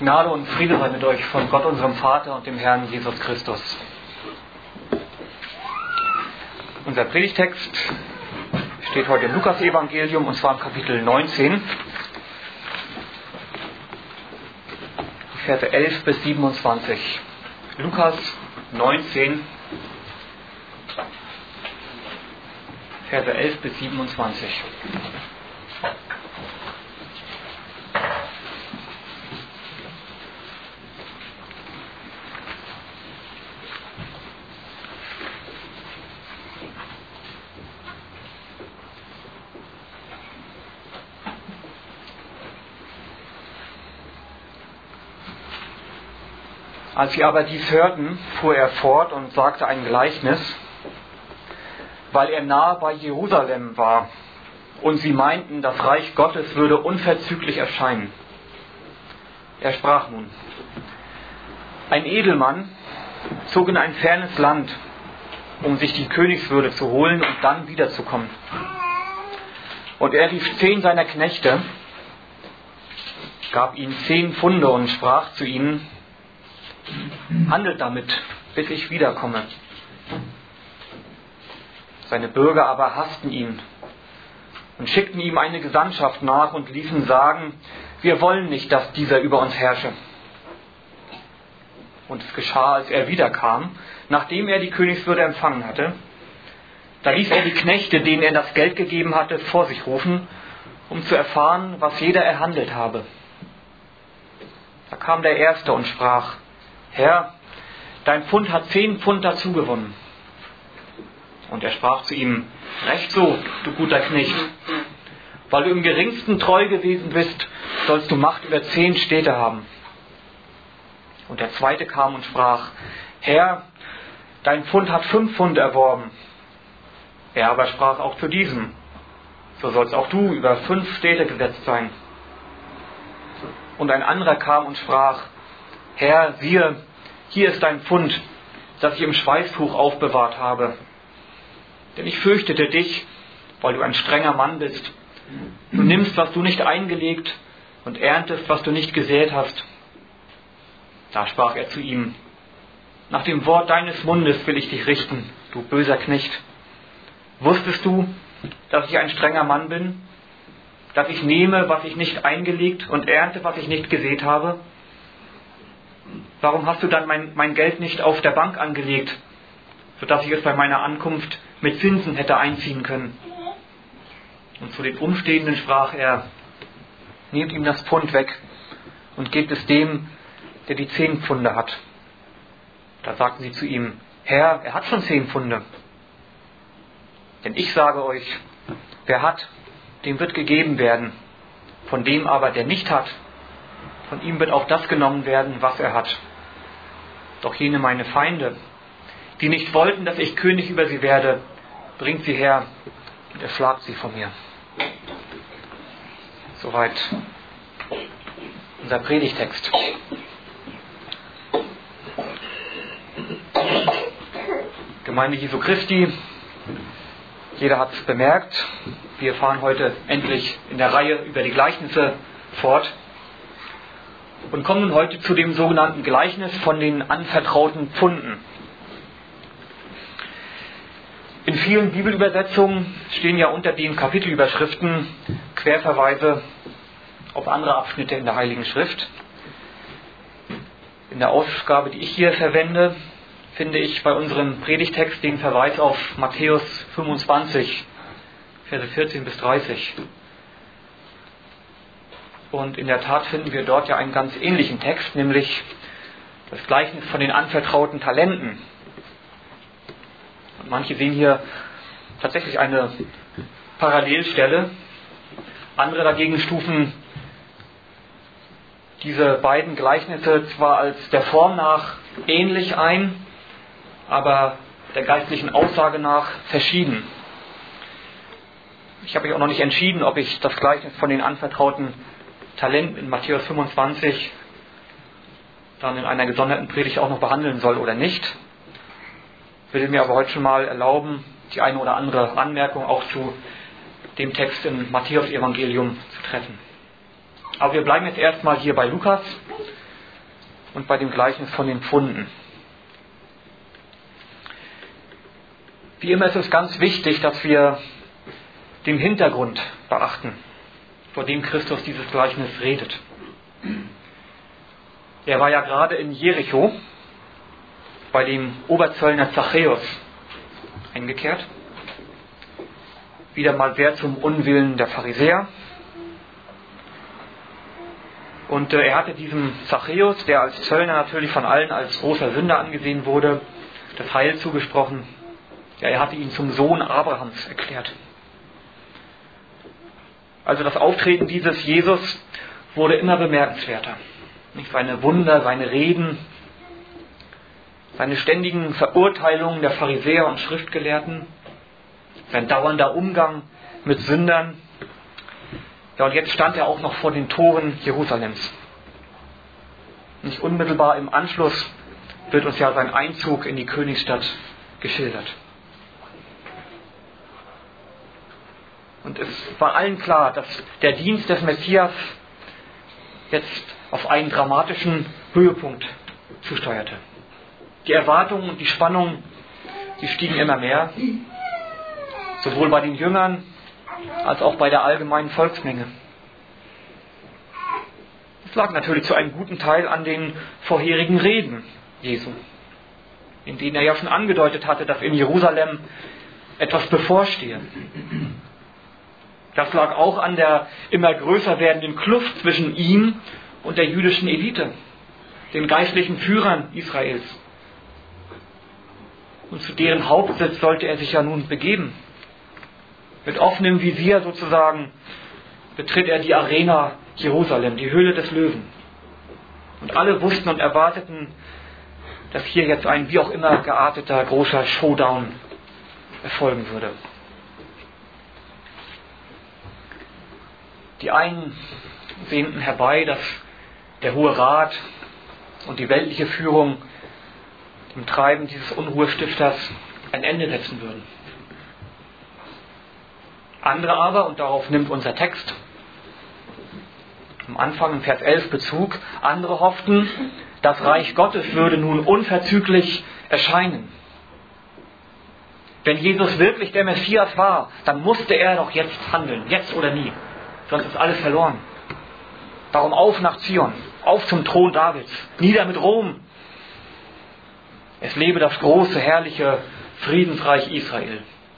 Gnade und Friede sei mit euch von Gott, unserem Vater und dem Herrn Jesus Christus. Unser Predigtext steht heute im Lukas-Evangelium und zwar im Kapitel 19, die Verse 11 bis 27. Lukas 19, Verse 11 bis 27. Als sie aber dies hörten, fuhr er fort und sagte ein Gleichnis, weil er nahe bei Jerusalem war und sie meinten, das Reich Gottes würde unverzüglich erscheinen. Er sprach nun: Ein Edelmann zog in ein fernes Land, um sich die Königswürde zu holen und dann wiederzukommen. Und er rief 10 seiner Knechte, gab ihnen 10 Pfunde und sprach zu ihnen: Handelt damit, bis ich wiederkomme. Seine Bürger aber hassten ihn und schickten ihm eine Gesandtschaft nach und ließen sagen: Wir wollen nicht, dass dieser über uns herrsche. Und es geschah, als er wiederkam, nachdem er die Königswürde empfangen hatte, da ließ er die Knechte, denen er das Geld gegeben hatte, vor sich rufen, um zu erfahren, was jeder erhandelt habe. Da kam der Erste und sprach: Herr, dein Pfund hat 10 Pfund dazu gewonnen. Und er sprach zu ihm: Recht so, du guter Knecht. Weil du im geringsten treu gewesen bist, sollst du Macht über 10 Städte haben. Und der Zweite kam und sprach: Herr, dein Pfund hat 5 Pfund erworben. Er aber sprach auch zu diesem: So sollst auch du über 5 Städte gesetzt sein. Und ein anderer kam und sprach: Herr, siehe, hier ist dein Pfund, das ich im Schweißtuch aufbewahrt habe. Denn ich fürchtete dich, weil du ein strenger Mann bist. Du nimmst, was du nicht eingelegt, und erntest, was du nicht gesät hast. Da sprach er zu ihm: Nach dem Wort deines Mundes will ich dich richten, du böser Knecht. Wusstest du, dass ich ein strenger Mann bin? Dass ich nehme, was ich nicht eingelegt, und ernte, was ich nicht gesät habe? Warum hast du dann mein Geld nicht auf der Bank angelegt, sodass ich es bei meiner Ankunft mit Zinsen hätte einziehen können? Und zu den Umstehenden sprach er: Nehmt ihm das Pfund weg und gebt es dem, der die 10 Pfunde hat. Da sagten sie zu ihm: Herr, er hat schon 10 Pfunde. Denn ich sage euch, wer hat, dem wird gegeben werden. Von dem aber, der nicht hat, von ihm wird auch das genommen werden, was er hat. Doch jene meine Feinde, die nicht wollten, dass ich König über sie werde, bringt sie her und erschlagt sie von mir. Soweit unser Predigtext. Gemeinde Jesu Christi, jeder hat es bemerkt, wir fahren heute endlich in der Reihe über die Gleichnisse fort. Und kommen nun heute zu dem sogenannten Gleichnis von den anvertrauten Pfunden. In vielen Bibelübersetzungen stehen ja unter den Kapitelüberschriften Querverweise auf andere Abschnitte in der Heiligen Schrift. In der Ausgabe, die ich hier verwende, finde ich bei unserem Predigtext den Verweis auf Matthäus 25, Verse 14 bis 30. Und in der Tat finden wir dort ja einen ganz ähnlichen Text, nämlich das Gleichnis von den anvertrauten Talenten. Und manche sehen hier tatsächlich eine Parallelstelle. Andere dagegen stufen diese beiden Gleichnisse zwar als der Form nach ähnlich ein, aber der geistlichen Aussage nach verschieden. Ich habe mich auch noch nicht entschieden, ob ich das Gleichnis von den anvertrauten Talent in Matthäus 25 dann in einer gesonderten Predigt auch noch behandeln soll oder nicht. Ich will mir aber heute schon mal erlauben, die eine oder andere Anmerkung auch zu dem Text im Matthäus-Evangelium zu treffen. Aber wir bleiben jetzt erstmal hier bei Lukas und bei dem Gleichnis von den Pfunden. Wie immer ist es ganz wichtig, dass wir den Hintergrund beachten, vor dem Christus dieses Gleichnis redet. Er war ja gerade in Jericho bei dem Oberzöllner Zachäus eingekehrt. Wieder mal sehr zum Unwillen der Pharisäer. Und er hatte diesem Zachäus, der als Zöllner natürlich von allen als großer Sünder angesehen wurde, das Heil zugesprochen. Ja, er hatte ihn zum Sohn Abrahams erklärt. Also das Auftreten dieses Jesus wurde immer bemerkenswerter. Nicht seine Wunder, seine Reden, seine ständigen Verurteilungen der Pharisäer und Schriftgelehrten, sein dauernder Umgang mit Sündern. Ja, und jetzt stand er auch noch vor den Toren Jerusalems. Nicht unmittelbar im Anschluss wird uns ja sein Einzug in die Königsstadt geschildert. Und es war allen klar, dass der Dienst des Messias jetzt auf einen dramatischen Höhepunkt zusteuerte. Die Erwartungen und die Spannungen, die stiegen immer mehr, sowohl bei den Jüngern als auch bei der allgemeinen Volksmenge. Es lag natürlich zu einem guten Teil an den vorherigen Reden Jesu, in denen er ja schon angedeutet hatte, dass in Jerusalem etwas bevorstehe. Das lag auch an der immer größer werdenden Kluft zwischen ihm und der jüdischen Elite, den geistlichen Führern Israels. Und zu deren Hauptsitz sollte er sich ja nun begeben. Mit offenem Visier sozusagen betritt er die Arena Jerusalem, die Höhle des Löwen. Und alle wussten und erwarteten, dass hier jetzt ein wie auch immer gearteter großer Showdown erfolgen würde. Die einen sehnten herbei, dass der Hohe Rat und die weltliche Führung dem Treiben dieses Unruhestifters ein Ende setzen würden. Andere aber, und darauf nimmt unser Text am Anfang in Vers 11 Bezug, andere hofften, das Reich Gottes würde nun unverzüglich erscheinen. Wenn Jesus wirklich der Messias war, dann musste er doch jetzt handeln, jetzt oder nie. Sonst ist alles verloren. Darum auf nach Zion, auf zum Thron Davids, nieder mit Rom. Es lebe das große, herrliche Friedensreich Israel.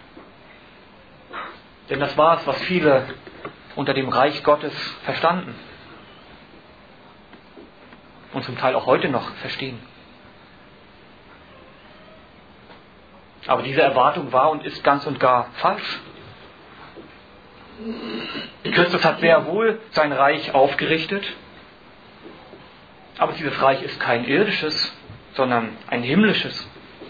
Denn das war es, was viele unter dem Reich Gottes verstanden. Und zum Teil auch heute noch verstehen. Aber diese Erwartung war und ist ganz und gar falsch. Christus hat sehr wohl sein Reich aufgerichtet, aber dieses Reich ist kein irdisches, sondern ein himmlisches.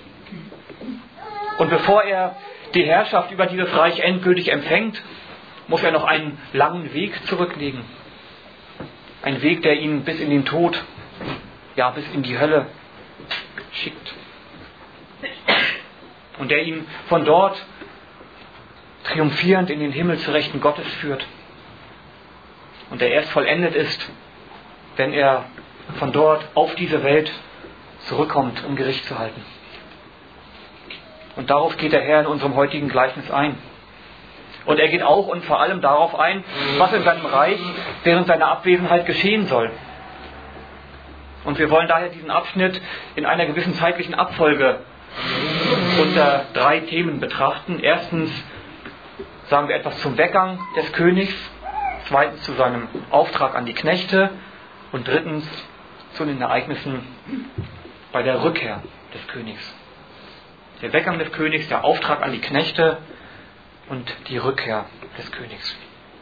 Und bevor er die Herrschaft über dieses Reich endgültig empfängt, muss er noch einen langen Weg zurücklegen. Ein Weg, der ihn bis in den Tod, ja bis in die Hölle schickt. Und der ihn von dort triumphierend in den Himmel zu Rechten Gottes führt. Und der erst vollendet ist, wenn er von dort auf diese Welt zurückkommt, um Gericht zu halten. Und darauf geht der Herr in unserem heutigen Gleichnis ein. Und er geht auch und vor allem darauf ein, was in seinem Reich während seiner Abwesenheit geschehen soll. Und wir wollen daher diesen Abschnitt in einer gewissen zeitlichen Abfolge unter 3 Themen betrachten. Erstens sagen wir etwas zum Weggang des Königs, zweitens zu seinem Auftrag an die Knechte und drittens zu den Ereignissen bei der Rückkehr des Königs. Der Weggang des Königs, der Auftrag an die Knechte und die Rückkehr des Königs.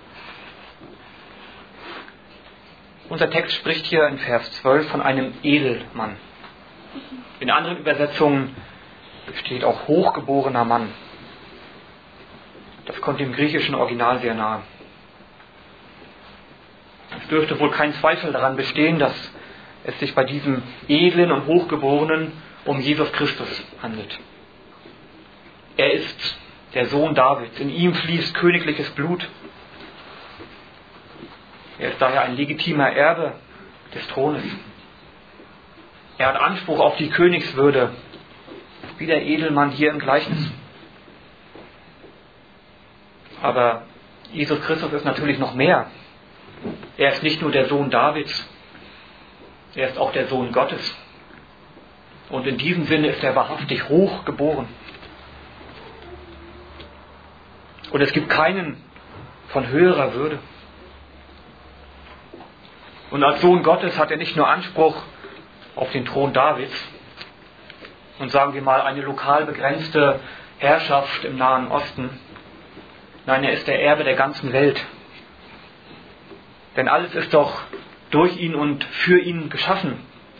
Unser Text spricht hier in Vers 12 von einem Edelmann. In anderen Übersetzungen steht auch hochgeborener Mann. Das kommt dem griechischen Original sehr nahe. Es dürfte wohl kein Zweifel daran bestehen, dass es sich bei diesem edlen und Hochgeborenen um Jesus Christus handelt. Er ist der Sohn Davids. In ihm fließt königliches Blut. Er ist daher ein legitimer Erbe des Thrones. Er hat Anspruch auf die Königswürde, wie der Edelmann hier im Gleichnis. Aber Jesus Christus ist natürlich noch mehr. Er ist nicht nur der Sohn Davids, er ist auch der Sohn Gottes. Und in diesem Sinne ist er wahrhaftig hoch geboren. Und es gibt keinen von höherer Würde. Und als Sohn Gottes hat er nicht nur Anspruch auf den Thron Davids und sagen wir mal eine lokal begrenzte Herrschaft im Nahen Osten. Nein, er ist der Erbe der ganzen Welt. Denn alles ist doch durch ihn und für ihn geschaffen.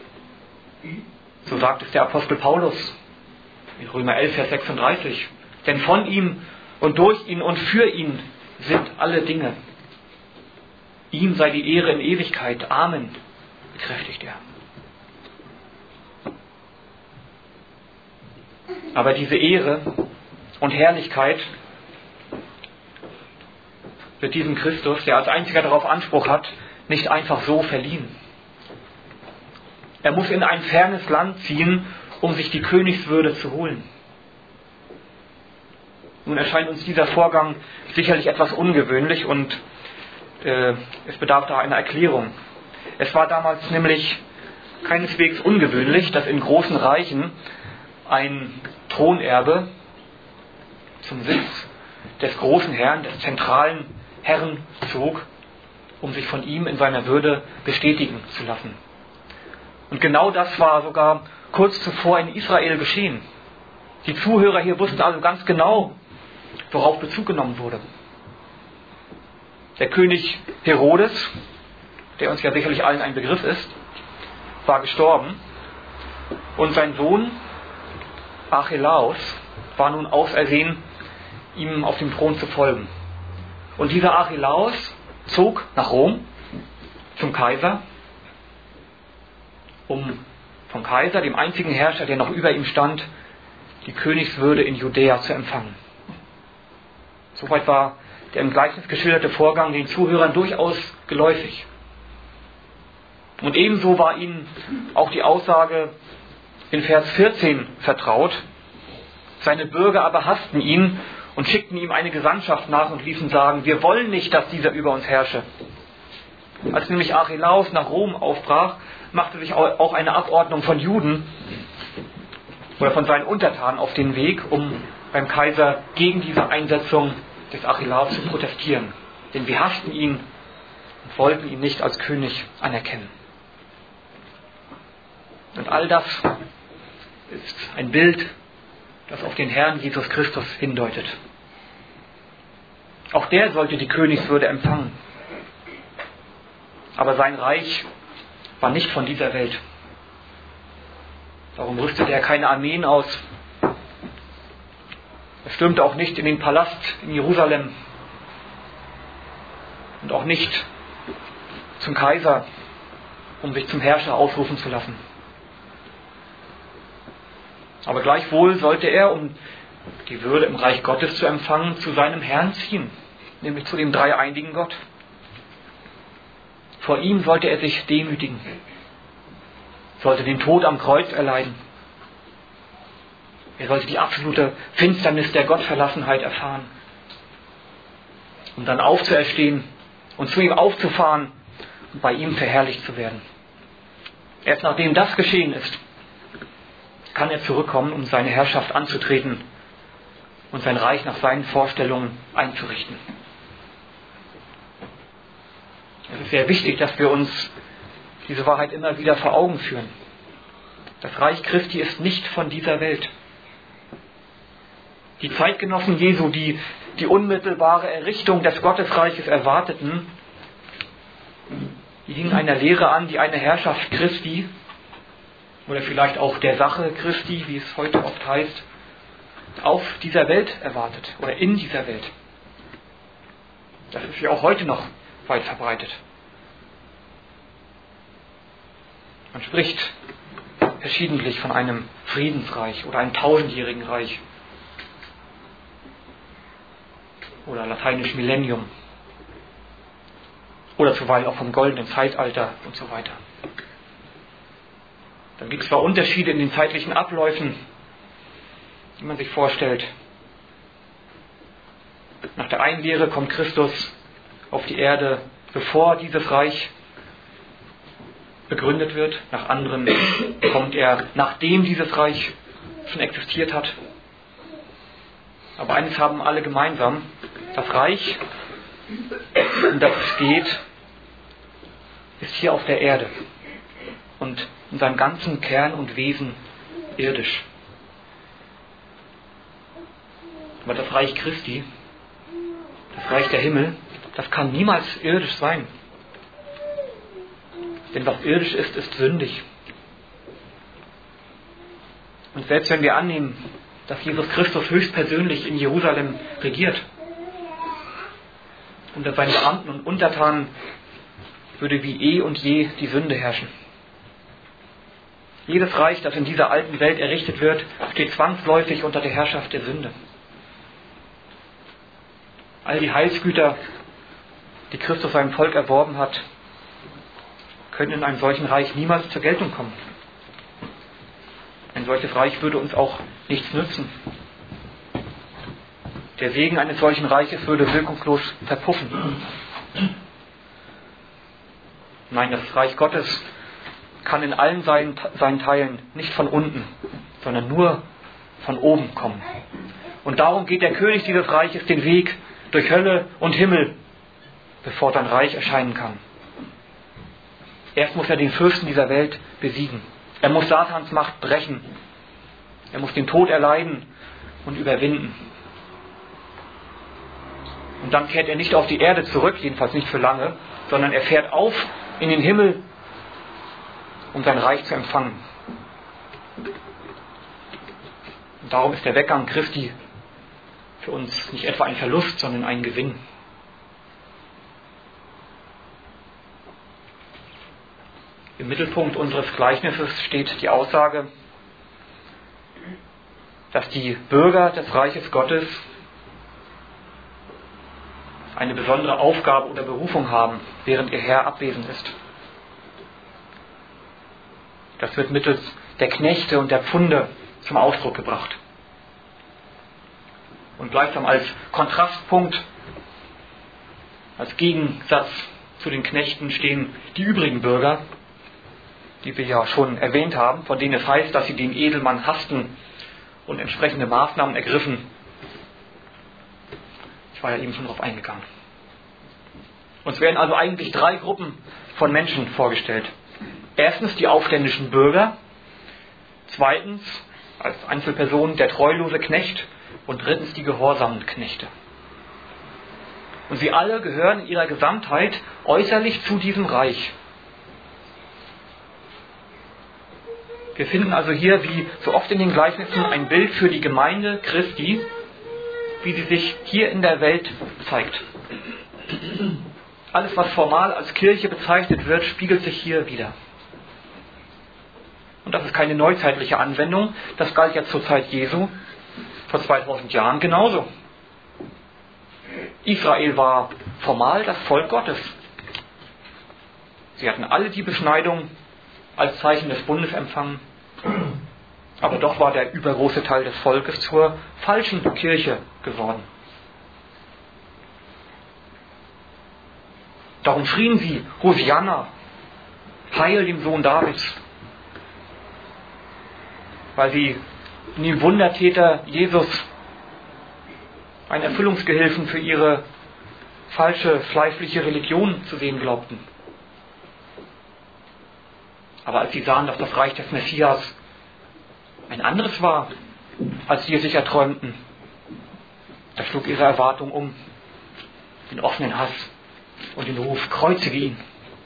So sagt es der Apostel Paulus in Römer 11, Vers 36. Denn von ihm und durch ihn und für ihn sind alle Dinge. Ihm sei die Ehre in Ewigkeit. Amen, bekräftigt er. Aber diese Ehre und Herrlichkeit wird diesem Christus, der als einziger darauf Anspruch hat, nicht einfach so verliehen. Er muss in ein fernes Land ziehen, um sich die Königswürde zu holen. Nun erscheint uns dieser Vorgang sicherlich etwas ungewöhnlich und es bedarf da einer Erklärung. Es war damals nämlich keineswegs ungewöhnlich, dass in großen Reichen ein Thronerbe zum Sitz des großen Herrn, des zentralen Herrn zog, um sich von ihm in seiner Würde bestätigen zu lassen. Und genau das war sogar kurz zuvor in Israel geschehen. Die Zuhörer hier wussten also ganz genau, worauf Bezug genommen wurde. Der König Herodes, der uns ja sicherlich allen ein Begriff ist, war gestorben und sein Sohn Archelaus war nun ausersehen, ihm auf dem Thron zu folgen. Und dieser Archelaus zog nach Rom zum Kaiser, um vom Kaiser, dem einzigen Herrscher, der noch über ihm stand, die Königswürde in Judäa zu empfangen. Soweit war der im Gleichnis geschilderte Vorgang den Zuhörern durchaus geläufig. Und ebenso war ihnen auch die Aussage in Vers 14 vertraut. Seine Bürger aber hassten ihn und schickten ihm eine Gesandtschaft nach und ließen sagen, wir wollen nicht, dass dieser über uns herrsche. Als nämlich Archelaus nach Rom aufbrach, machte sich auch eine Abordnung von Juden oder von seinen Untertanen auf den Weg, um beim Kaiser gegen diese Einsetzung des Archelaus zu protestieren. Denn wir hassten ihn und wollten ihn nicht als König anerkennen. Und all das ist ein Bild, das auf den Herrn Jesus Christus hindeutet. Auch der sollte die Königswürde empfangen. Aber sein Reich war nicht von dieser Welt. Darum rüstete er keine Armeen aus. Er stürmte auch nicht in den Palast in Jerusalem und auch nicht zum Kaiser, um sich zum Herrscher ausrufen zu lassen. Aber gleichwohl sollte er, um die Würde im Reich Gottes zu empfangen, zu seinem Herrn ziehen, nämlich zu dem dreieinigen Gott. Vor ihm sollte er sich demütigen, sollte den Tod am Kreuz erleiden. Er sollte die absolute Finsternis der Gottverlassenheit erfahren, um dann aufzuerstehen und zu ihm aufzufahren und bei ihm verherrlicht zu werden. Erst nachdem das geschehen ist, kann er zurückkommen, um seine Herrschaft anzutreten und sein Reich nach seinen Vorstellungen einzurichten. Es ist sehr wichtig, dass wir uns diese Wahrheit immer wieder vor Augen führen. Das Reich Christi ist nicht von dieser Welt. Die Zeitgenossen Jesu, die die unmittelbare Errichtung des Gottesreiches erwarteten, die hingen einer Lehre an, die eine Herrschaft Christi oder vielleicht auch der Sache Christi, wie es heute oft heißt, auf dieser Welt erwartet oder in dieser Welt. Das ist ja auch heute noch weit verbreitet. Man spricht verschiedentlich von einem Friedensreich oder einem 1000-jährigen Reich. Oder lateinisch Millennium. Oder zuweilen auch vom goldenen Zeitalter und so weiter. Dann gibt es zwar Unterschiede in den zeitlichen Abläufen, die man sich vorstellt. Nach der einen Lehre kommt Christus auf die Erde, bevor dieses Reich begründet wird. Nach anderen kommt er, nachdem dieses Reich schon existiert hat. Aber eines haben alle gemeinsam: Das Reich, um das es geht, ist hier auf der Erde und in seinem ganzen Kern und Wesen irdisch. Aber das Reich Christi, das Reich der Himmel, das kann niemals irdisch sein. Denn was irdisch ist, ist sündig. Und selbst wenn wir annehmen, dass Jesus Christus höchstpersönlich in Jerusalem regiert, unter seinen Beamten und Untertanen, würde wie eh und je die Sünde herrschen. Jedes Reich, das in dieser alten Welt errichtet wird, steht zwangsläufig unter der Herrschaft der Sünde. All die Heilsgüter, die Christus seinem Volk erworben hat, können in einem solchen Reich niemals zur Geltung kommen. Ein solches Reich würde uns auch nichts nützen. Der Segen eines solchen Reiches würde wirkungslos verpuffen. Nein, das Reich Gottes kann in allen seinen Teilen nicht von unten, sondern nur von oben kommen. Und darum geht der König dieses Reiches den Weg durch Hölle und Himmel, bevor sein Reich erscheinen kann. Erst muss er den Fürsten dieser Welt besiegen. Er muss Satans Macht brechen. Er muss den Tod erleiden und überwinden. Und dann kehrt er nicht auf die Erde zurück, jedenfalls nicht für lange, sondern er fährt auf in den Himmel, um sein Reich zu empfangen. Und darum ist der Weggang Christi für uns nicht etwa ein Verlust, sondern ein Gewinn. Im Mittelpunkt unseres Gleichnisses steht die Aussage, dass die Bürger des Reiches Gottes eine besondere Aufgabe oder Berufung haben, während ihr Herr abwesend ist. Das wird mittels der Knechte und der Pfunde zum Ausdruck gebracht. Und gleichsam als Kontrastpunkt, als Gegensatz zu den Knechten stehen die übrigen Bürger, die wir ja schon erwähnt haben, von denen es heißt, dass sie den Edelmann hassten und entsprechende Maßnahmen ergriffen. Ich war ja eben schon darauf eingegangen. Uns werden also eigentlich 3 Gruppen von Menschen vorgestellt. Erstens die aufständischen Bürger, zweitens als Einzelperson der treulose Knecht und drittens die gehorsamen Knechte. Und sie alle gehören in ihrer Gesamtheit äußerlich zu diesem Reich. Wir finden also hier, wie so oft in den Gleichnissen, ein Bild für die Gemeinde Christi, wie sie sich hier in der Welt zeigt. Alles, was formal als Kirche bezeichnet wird, spiegelt sich hier wieder. Und das ist keine neuzeitliche Anwendung, das galt ja zur Zeit Jesu, vor 2000 Jahren genauso. Israel war formal das Volk Gottes. Sie hatten alle die Beschneidung als Zeichen des Bundes empfangen. Aber doch war der übergroße Teil des Volkes zur falschen Kirche geworden. Darum schrien sie: Hosianna, Heil dem Sohn Davids. Weil sie in dem Wundertäter Jesus einen Erfüllungsgehilfen für ihre falsche, fleischliche Religion zu sehen glaubten. Aber als sie sahen, dass das Reich des Messias ein anderes war, als sie es sich erträumten, da schlug ihre Erwartung um, den offenen Hass und den Ruf: Kreuzige ihn.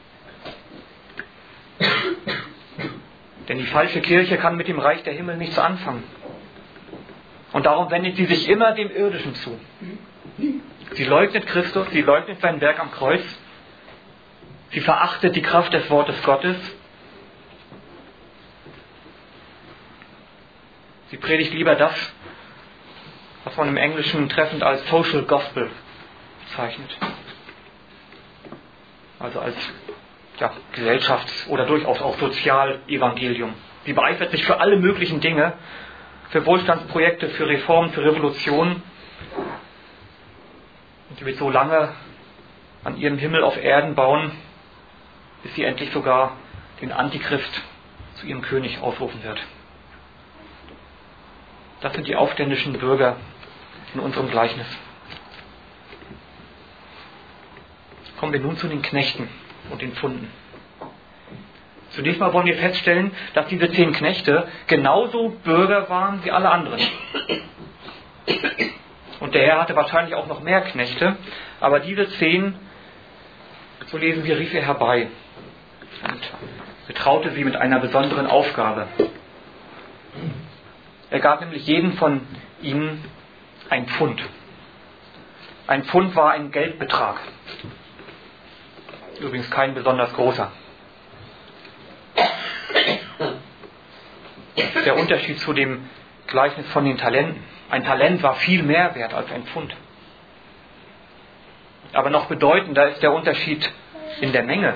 Denn die falsche Kirche kann mit dem Reich der Himmel nichts anfangen. Und darum wendet sie sich immer dem Irdischen zu. Sie leugnet Christus, sie leugnet sein Werk am Kreuz, sie verachtet die Kraft des Wortes Gottes, sie predigt lieber das, was man im Englischen treffend als Social Gospel bezeichnet. Also als Gesellschafts- oder durchaus auch Sozialevangelium, Sie beeifert sich für alle möglichen Dinge, für Wohlstandsprojekte, für Reformen, für Revolutionen. Und sie wird so lange an ihrem Himmel auf Erden bauen, bis sie endlich sogar den Antichrist zu ihrem König ausrufen wird. Das sind die aufständischen Bürger in unserem Gleichnis. Kommen wir nun zu den Knechten und den Pfunden. Zunächst mal wollen wir feststellen, dass diese 10 Knechte genauso Bürger waren wie alle anderen. Und der Herr hatte wahrscheinlich auch noch mehr Knechte, aber diese 10, so lesen wir, rief er herbei und betraute sie mit einer besonderen Aufgabe. Er gab nämlich jedem von ihnen ein Pfund. Ein Pfund war ein Geldbetrag. Übrigens kein besonders großer. Der Unterschied zu dem Gleichnis von den Talenten. Ein Talent war viel mehr wert als ein Pfund. Aber noch bedeutender ist der Unterschied in der Menge.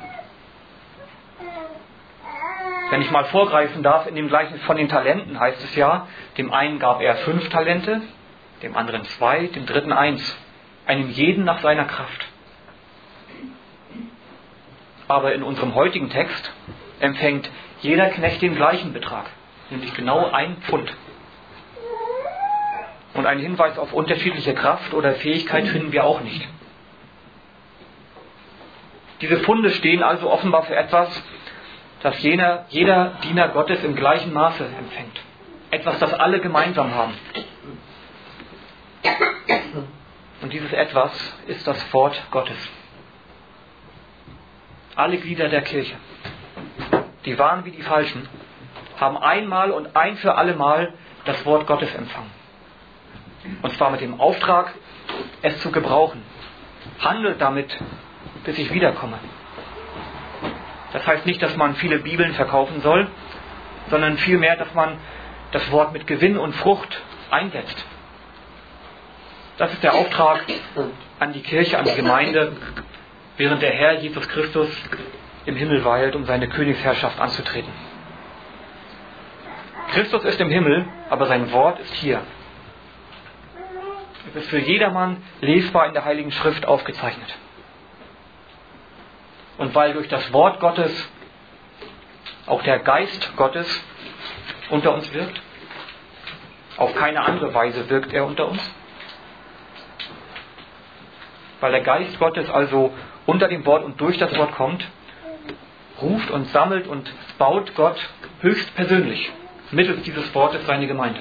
Wenn ich mal vorgreifen darf, in dem Gleichnis von den Talenten heißt es ja, dem einen gab er 5 Talente, dem anderen 2, dem dritten 1. Einem jeden nach seiner Kraft. Aber in unserem heutigen Text empfängt jeder Knecht den gleichen Betrag, nämlich genau 1 Pfund. Und einen Hinweis auf unterschiedliche Kraft oder Fähigkeit finden wir auch nicht. Diese Pfunde stehen also offenbar für etwas, das jeder Diener Gottes im gleichen Maße empfängt. Etwas, das alle gemeinsam haben. Und dieses Etwas ist das Wort Gottes. Alle Glieder der Kirche, die wahren wie die Falschen, haben einmal und ein für alle Mal das Wort Gottes empfangen. Und zwar mit dem Auftrag, es zu gebrauchen. Handelt damit, bis ich wiederkomme. Das heißt nicht, dass man viele Bibeln verkaufen soll, sondern vielmehr, dass man das Wort mit Gewinn und Frucht einsetzt. Das ist der Auftrag an die Kirche, an die Gemeinde, während der Herr Jesus Christus im Himmel weilt, um seine Königsherrschaft anzutreten. Christus ist im Himmel, aber sein Wort ist hier. Es ist für jedermann lesbar in der Heiligen Schrift aufgezeichnet. Und weil durch das Wort Gottes auch der Geist Gottes unter uns wirkt, auf keine andere Weise wirkt er unter uns, weil der Geist Gottes also unter dem Wort und durch das Wort kommt, ruft und sammelt und baut Gott höchstpersönlich mittels dieses Wortes seine Gemeinde.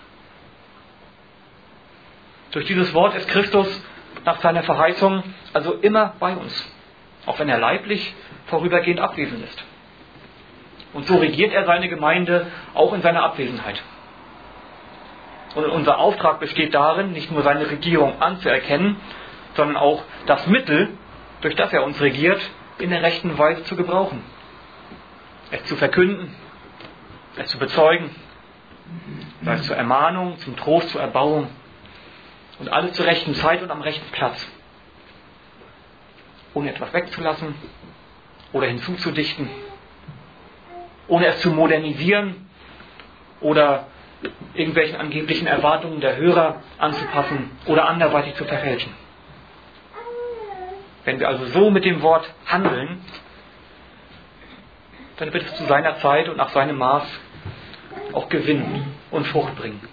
Durch dieses Wort ist Christus nach seiner Verheißung also immer bei uns, auch wenn er leiblich vorübergehend abwesend ist. Und so regiert er seine Gemeinde auch in seiner Abwesenheit. Und unser Auftrag besteht darin, nicht nur seine Regierung anzuerkennen, sondern auch das Mittel, durch das er uns regiert, in der rechten Weise zu gebrauchen. Es zu verkünden, es zu bezeugen, sei es zur Ermahnung, zum Trost, zur Erbauung und alles zur rechten Zeit und am rechten Platz. Ohne etwas wegzulassen oder hinzuzudichten, ohne es zu modernisieren oder irgendwelchen angeblichen Erwartungen der Hörer anzupassen oder anderweitig zu verfälschen. Wenn wir also so mit dem Wort handeln, dann wird es zu seiner Zeit und nach seinem Maß auch Gewinn und Frucht bringen.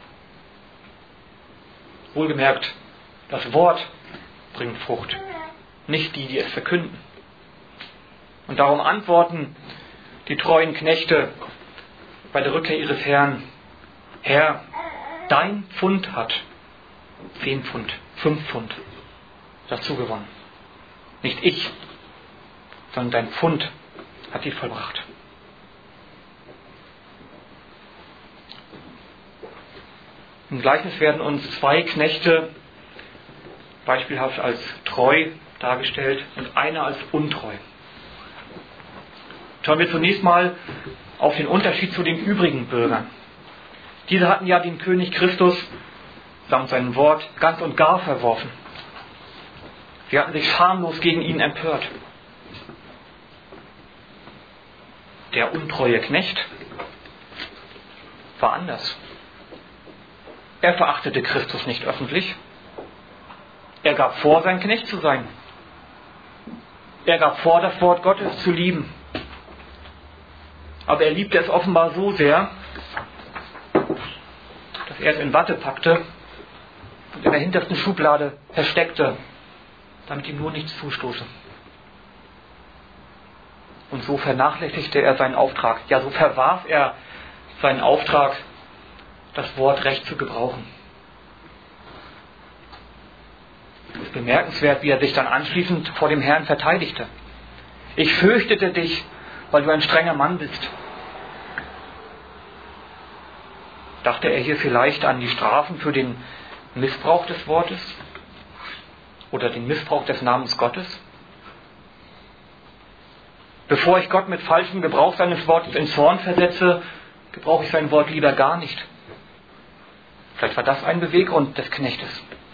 Wohlgemerkt, das Wort bringt Frucht, nicht die, die es verkünden. Und darum antworten die treuen Knechte bei der Rückkehr ihres Herrn: Herr, dein Pfund hat 10 Pfund, 5 Pfund dazu gewonnen. Nicht ich, sondern dein Pfund hat dies vollbracht. Im Gleichnis werden uns 2 Knechte beispielhaft als treu dargestellt und einer als untreu. Schauen wir zunächst mal auf den Unterschied zu den übrigen Bürgern. Diese hatten ja den König Christus samt seinem Wort ganz und gar verworfen. Sie hatten sich schamlos gegen ihn empört. Der untreue Knecht war anders. Er verachtete Christus nicht öffentlich. Er gab vor, sein Knecht zu sein. Er gab vor, das Wort Gottes zu lieben. Aber er liebte es offenbar so sehr, dass er es in Watte packte und in der hintersten Schublade versteckte, damit ihm nur nichts zustoße. Und so vernachlässigte er seinen Auftrag. Ja, so verwarf er seinen Auftrag, das Wort recht zu gebrauchen. Es ist bemerkenswert, wie er sich dann anschließend vor dem Herrn verteidigte. Ich fürchtete dich, weil du ein strenger Mann bist. Dachte er hier vielleicht an die Strafen für den Missbrauch des Wortes oder den Missbrauch des Namens Gottes? Bevor ich Gott mit falschem Gebrauch seines Wortes in Zorn versetze, gebrauche ich sein Wort lieber gar nicht. Vielleicht war das ein Beweggrund des Knechtes.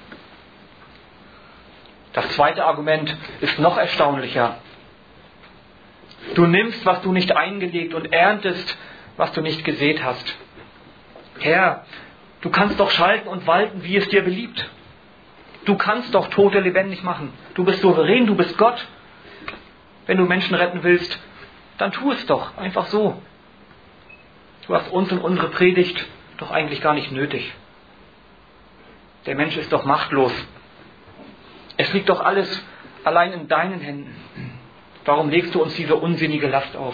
Das zweite Argument ist noch erstaunlicher. Du nimmst, was du nicht eingelegt und erntest, was du nicht gesät hast. Herr, du kannst doch schalten und walten, wie es dir beliebt. Du kannst doch Tote lebendig machen. Du bist souverän, du bist Gott. Wenn du Menschen retten willst, dann tu es doch, einfach so. Du hast uns und unsere Predigt doch eigentlich gar nicht nötig. Der Mensch ist doch machtlos. Es liegt doch alles allein in deinen Händen. Warum legst du uns diese unsinnige Last auf?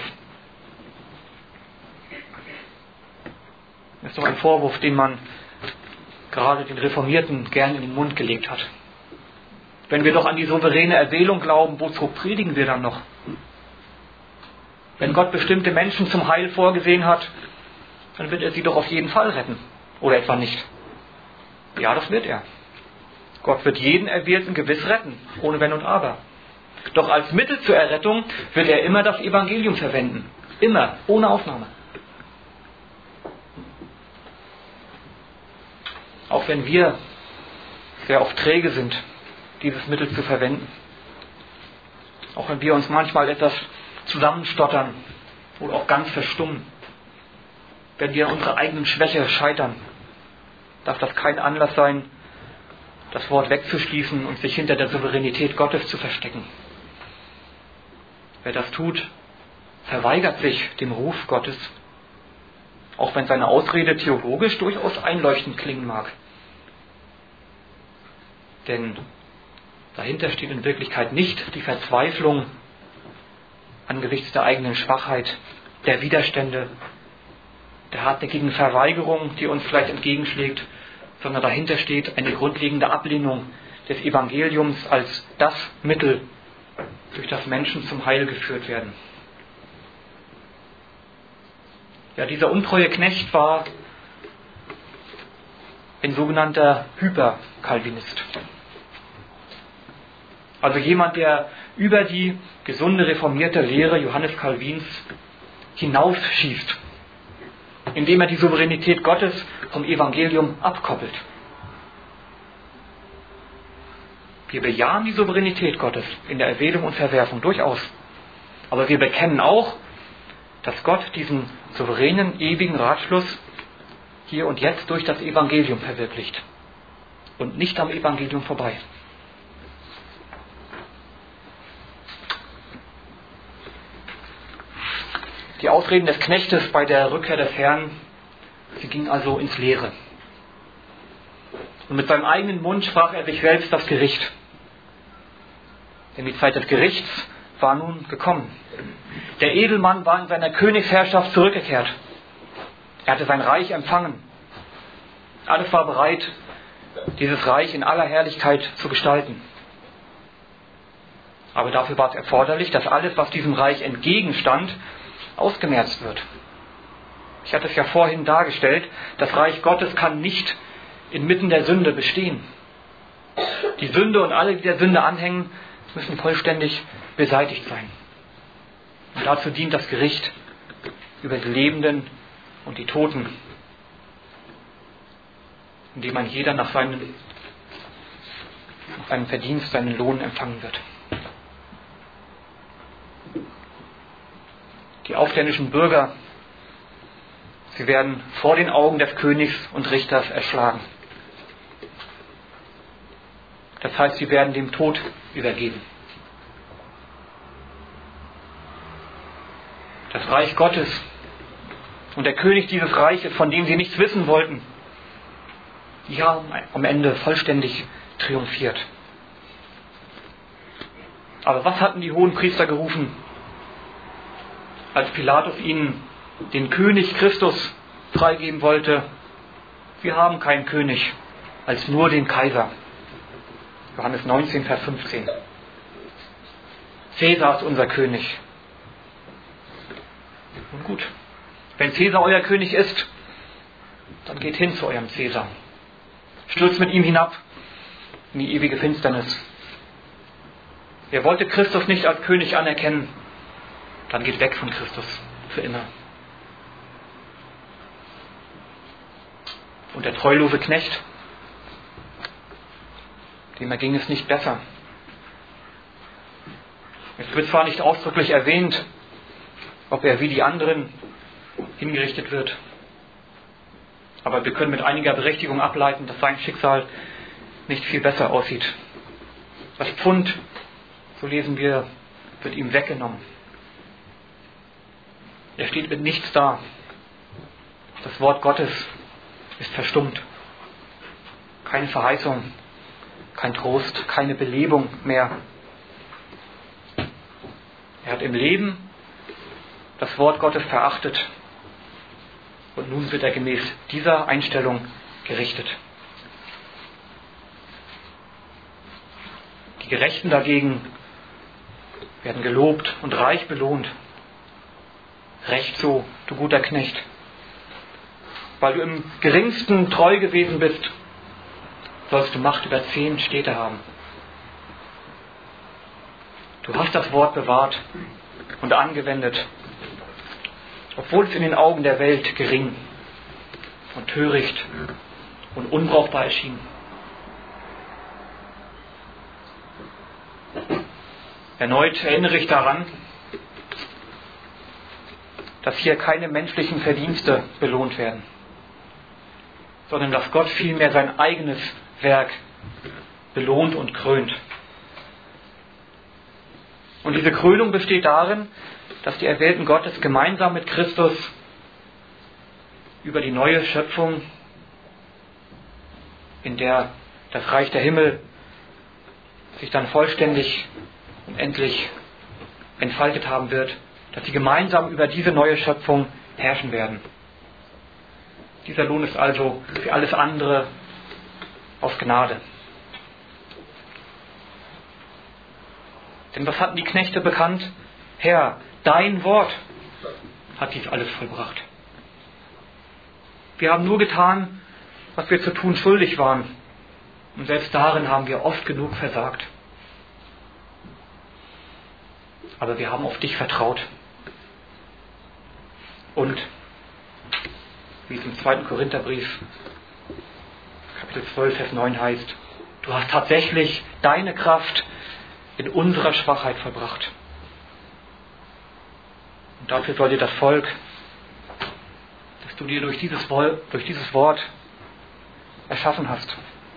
Das ist doch ein Vorwurf, den man gerade den Reformierten gern in den Mund gelegt hat. Wenn wir doch an die souveräne Erwählung glauben, wozu predigen wir dann noch? Wenn Gott bestimmte Menschen zum Heil vorgesehen hat, dann wird er sie doch auf jeden Fall retten. Oder etwa nicht? Ja, das wird er. Gott wird jeden Erwählten gewiss retten, ohne Wenn und Aber. Doch als Mittel zur Errettung wird er immer das Evangelium verwenden. Immer, ohne Ausnahme. Auch wenn wir sehr oft träge sind, dieses Mittel zu verwenden. Auch wenn wir uns manchmal etwas zusammenstottern oder auch ganz verstummen. Wenn wir an unserer eigenen Schwäche scheitern, darf das kein Anlass sein, das Wort wegzuschließen und sich hinter der Souveränität Gottes zu verstecken. Wer das tut, verweigert sich dem Ruf Gottes, auch wenn seine Ausrede theologisch durchaus einleuchtend klingen mag. Denn dahinter steht in Wirklichkeit nicht die Verzweiflung angesichts der eigenen Schwachheit, der Widerstände, der hartnäckigen Verweigerung, die uns vielleicht entgegenschlägt, sondern dahinter steht eine grundlegende Ablehnung des Evangeliums als das Mittel, durch das Menschen zum Heil geführt werden. Ja, dieser untreue Knecht war ein sogenannter Hyperkalvinist. Also jemand, der über die gesunde reformierte Lehre Johannes Calvins hinausschießt, indem er die Souveränität Gottes vom Evangelium abkoppelt. Wir bejahen die Souveränität Gottes in der Erwählung und Verwerfung durchaus. Aber wir bekennen auch, dass Gott diesen souveränen, ewigen Ratschluss hier und jetzt durch das Evangelium verwirklicht. Und nicht am Evangelium vorbei. Die Ausreden des Knechtes bei der Rückkehr des Herrn, sie gingen also ins Leere. Und mit seinem eigenen Mund sprach er sich selbst das Gericht. Denn die Zeit des Gerichts war nun gekommen. Der Edelmann war in seiner Königsherrschaft zurückgekehrt. Er hatte sein Reich empfangen. Alles war bereit, dieses Reich in aller Herrlichkeit zu gestalten. Aber dafür war es erforderlich, dass alles, was diesem Reich entgegenstand, ausgemerzt wird. Ich hatte es ja vorhin dargestellt, das Reich Gottes kann nicht inmitten der Sünde bestehen. Die Sünde und alle, die der Sünde anhängen, müssen vollständig beseitigt sein. Und dazu dient das Gericht über die Lebenden und die Toten, indem man jeder nach seinem Verdienst seinen Lohn empfangen wird. Die aufständischen Bürger Sie werden vor den Augen des Königs und Richters erschlagen. Das heißt, sie werden dem Tod übergeben. Das Reich Gottes und der König dieses Reiches, von dem sie nichts wissen wollten, die haben am Ende vollständig triumphiert. Aber was hatten die Hohenpriester gerufen, als Pilatus ihnen den König Christus freigeben wollte? Wir haben keinen König, als nur den Kaiser. Johannes 19, Vers 15. Cäsar ist unser König. Und gut, wenn Cäsar euer König ist, dann geht hin zu eurem Cäsar. Stürzt mit ihm hinab in die ewige Finsternis. Ihr wolltet Christus nicht als König anerkennen, dann geht weg von Christus für immer. Und der treulose Knecht, dem erging es nicht besser. Es wird zwar nicht ausdrücklich erwähnt, ob er wie die anderen hingerichtet wird, aber wir können mit einiger Berechtigung ableiten, dass sein Schicksal nicht viel besser aussieht. Das Pfund, so lesen wir, wird ihm weggenommen. Er steht mit nichts da. Das Wort Gottes ist verstummt. Keine Verheißung, kein Trost, keine Belebung mehr. Er hat im Leben das Wort Gottes verachtet und nun wird er gemäß dieser Einstellung gerichtet. Die Gerechten dagegen werden gelobt und reich belohnt. Recht so, du guter Knecht. Weil du im geringsten treu gewesen bist, sollst du Macht über 10 Städte haben. Du hast das Wort bewahrt und angewendet, obwohl es in den Augen der Welt gering und töricht und unbrauchbar erschien. Erneut erinnere ich daran, dass hier keine menschlichen Verdienste belohnt werden, sondern dass Gott vielmehr sein eigenes Werk belohnt und krönt. Und diese Krönung besteht darin, dass die Erwählten Gottes gemeinsam mit Christus über die neue Schöpfung, in der das Reich der Himmel sich dann vollständig und endlich entfaltet haben wird, dass sie gemeinsam über diese neue Schöpfung herrschen werden. Dieser Lohn ist also für alles andere aus Gnade. Denn was hatten die Knechte bekannt? Herr, dein Wort hat dies alles vollbracht. Wir haben nur getan, was wir zu tun schuldig waren. Und selbst darin haben wir oft genug versagt. Aber wir haben auf dich vertraut. Und, wie es im 2. Korintherbrief, Kapitel 12, Vers 9 heißt, du hast tatsächlich deine Kraft in unserer Schwachheit vollbracht. Und dafür soll dir das Volk, das du dir durch dieses Wort erschaffen hast,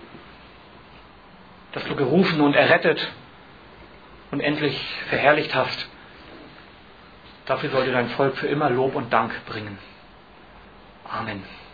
das du gerufen und errettet und endlich verherrlicht hast, dafür soll dir dein Volk für immer Lob und Dank bringen. Amen.